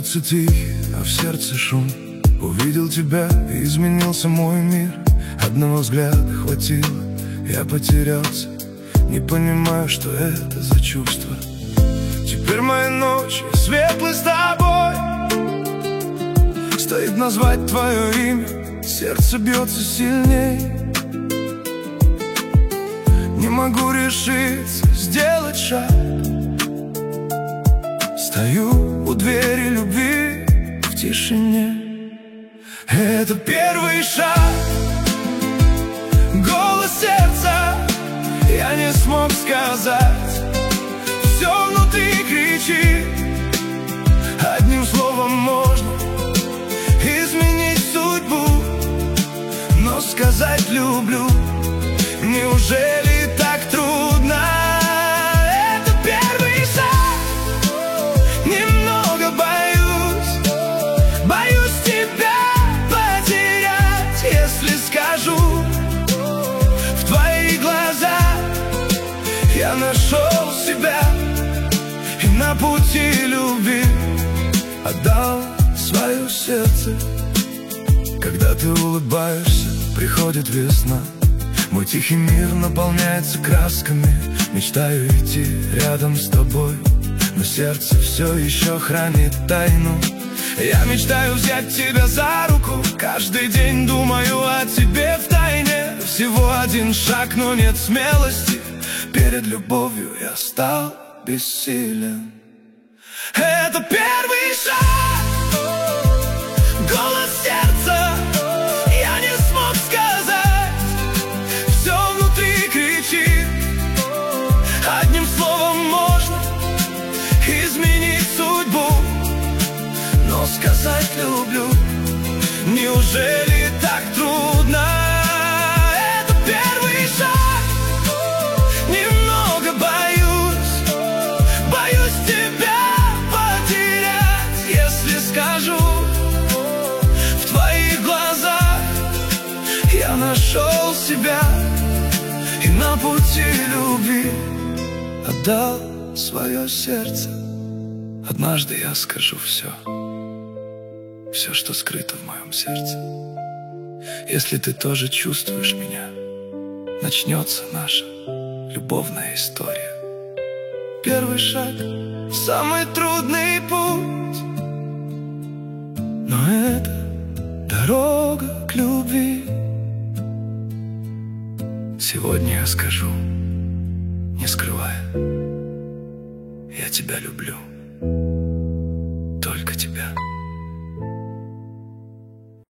улице тихий, а в сердце шум. Увидел тебя, и изменился мой мир. Одного взгляда хватило, я потерялся. Не понимаю, что это за чувство. Теперь мои ночи светлы с тобой. Стоит назвать твое имя, сердце бьется сильней. Не могу решиться сделать шаг. Стою у двери любви в тишине. Это первый шаг, голос сердца. Я не смог сказать, все внутри кричит. Одним словом можно изменить судьбу, но сказать люблю неужели так трудно? Это первый шаг. Немного боюсь тебя потерять. Если скажу, в твоих глазах я нашел себя, и на пути любви отдал свое сердце. Когда ты улыбаешься, приходит весна. Мой тихий мир наполняется красками. Мечтаю идти рядом с тобой, но сердце все еще хранит тайну. Я мечтаю взять тебя за руку. Каждый день думаю о тебе втайне. Всего один шаг, но нет смелости. Перед любовью я стал бессилен. Это первый шаг, голос сердца. Я не смог сказать, все внутри кричит. Одним словом можно изменить судьбу, но сказать люблю неужели так трудно? Это первый шаг. Немного боюсь тебя потерять. Если скажу, в твоих глазах я нашел себя, и на пути любви отдал свое сердце. Однажды я скажу все, что скрыто в моем сердце. Если ты тоже чувствуешь меня, начнется наша любовная история. Первый шаг — самый трудный путь, но это дорога к любви. Сегодня я скажу, не скрывая, я тебя люблю.